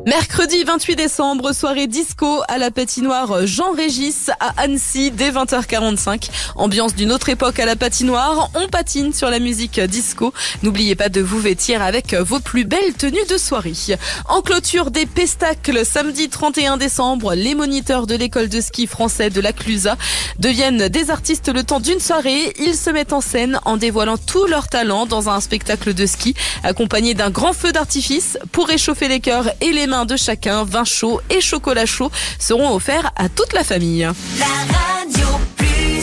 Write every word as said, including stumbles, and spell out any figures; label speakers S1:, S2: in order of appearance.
S1: Mercredi vingt-huit décembre, soirée disco à la patinoire Jean-Régis à Annecy dès vingt heures quarante-cinq. Ambiance d'une autre époque à la patinoire, on patine sur la musique disco. N'oubliez pas de vous vêtir avec vos plus belles tenues de soirée. En clôture des Pestacles, samedi trente et un décembre, les moniteurs de l'école de ski français de la Clusa deviennent des artistes le temps d'une soirée. Ils se mettent en scène en dévoilant tout leur talent dans un spectacle de ski accompagné d'un grand feu d'artifice pour réchauffer les cœurs et les mains de chacun. Vin chaud et chocolat chaud seront offerts à toute la famille. La